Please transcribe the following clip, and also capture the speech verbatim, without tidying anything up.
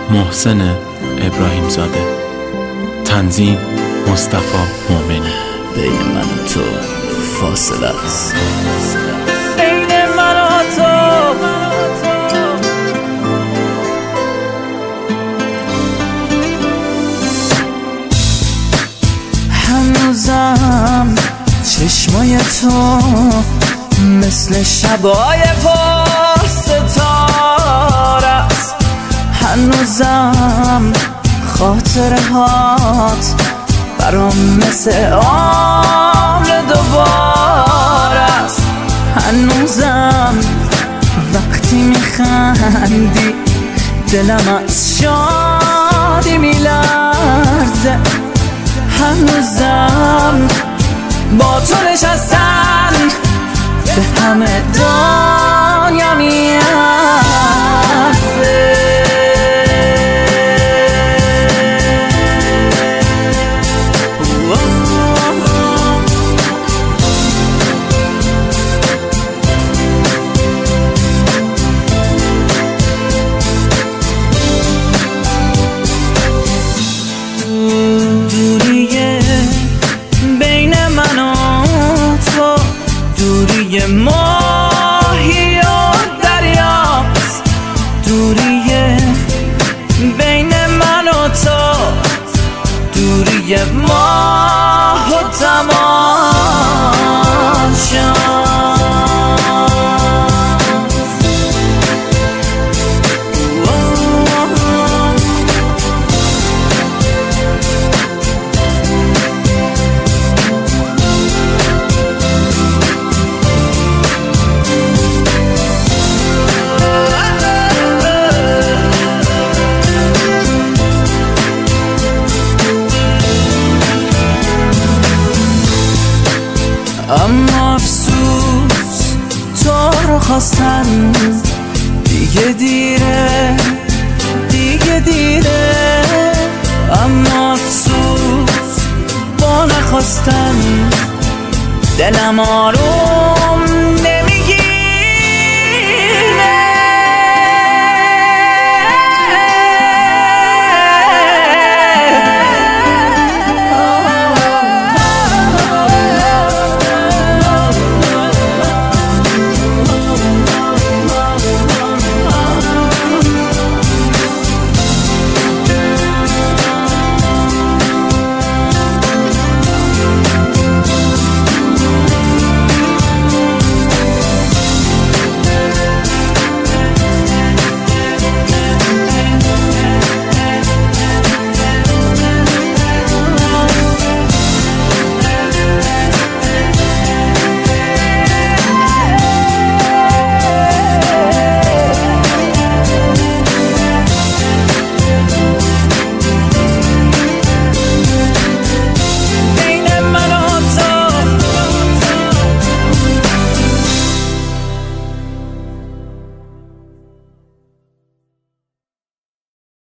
محسن ابراهیم زاده. تنظیم مصطفی مومنی. بین من و تو فاصله است، بین من و تو. هنوزم چشمای تو مثل شبای پر ستاره است، هنوزم خاطره هات برام مثل عمر دوباره است، هنوزم وقتی میخندی دلم از شادی میلرزه، هنوزم با تو نشستن به همه دنیا میارزه. دوریه بین من و تو، دوری ماهی و دریاست، دوری بین من و تو، دوری ماه و تماشاست. اما افسوس تو رو خواستن دیگه دیره، دیگه دیره، اما افسوس با نخواستن دلم آروم